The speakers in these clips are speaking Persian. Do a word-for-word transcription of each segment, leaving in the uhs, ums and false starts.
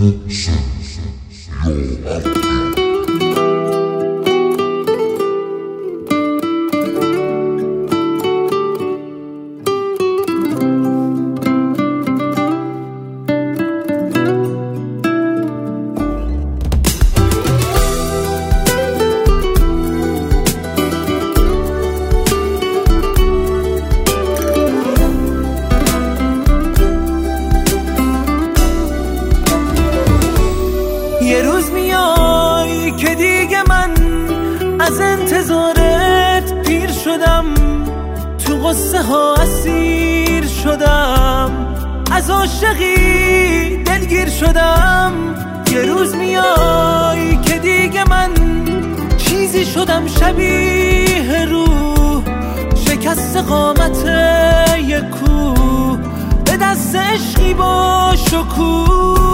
یه روز میای که دیگه من از انتظارت پیر شدم، تو قصه ها اسیر شدم، از عاشقی دلگیر شدم. یه روز میای که دیگه من چیزی شدم شبیه روح، شکست قامت یک کوه، به دست عشقی با شکوه.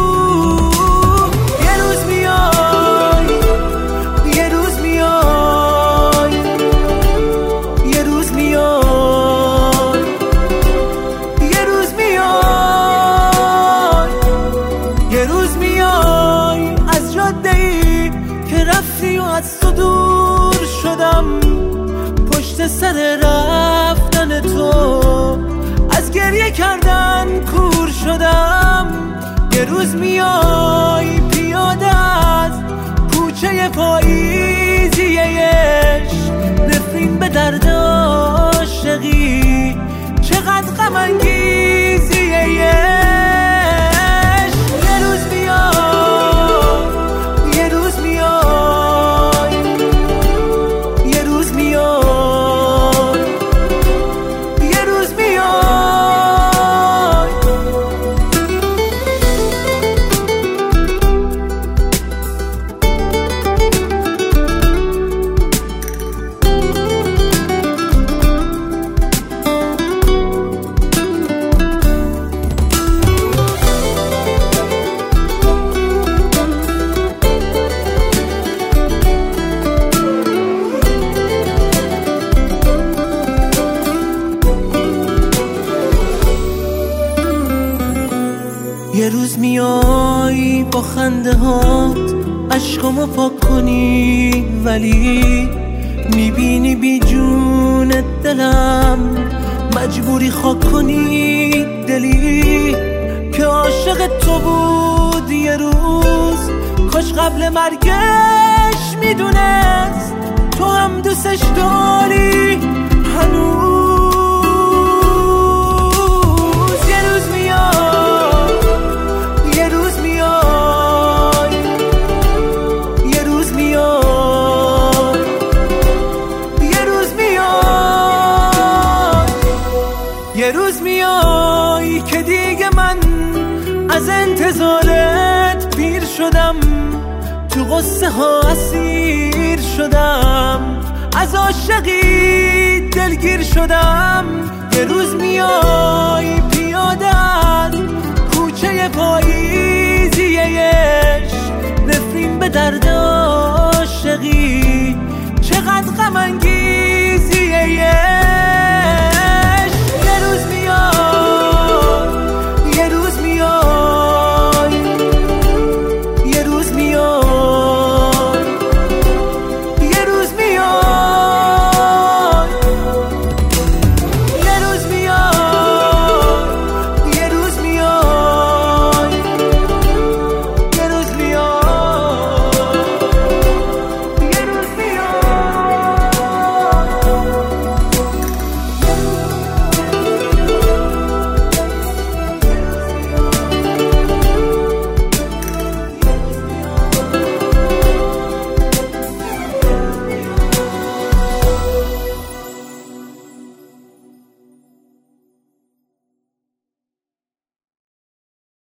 از تو دور شدم، پشت سر رفتن تو از گریه کردن کور شدم. یه روز میای پیاده از کوچه پاییزی عشق، نفرین به درد عاشقی، چقدر غم انگیزی عشق. یه روز میای با خنده هات عشقامو پاک کنی، ولی میبینی بی جون دلم مجبوری خاک کنی دلی که عاشق تو بود. یه روز کاش قبل مرگش میدونست تو هم دوستش داری هنوز. یه روز میای که دیگه من از انتظارت پیر شدم، تو قصه ها اسیر شدم، از عاشقی دلگیر شدم. یه روز میای پیاده از کوچه پاییزی عشق، نفرین به درد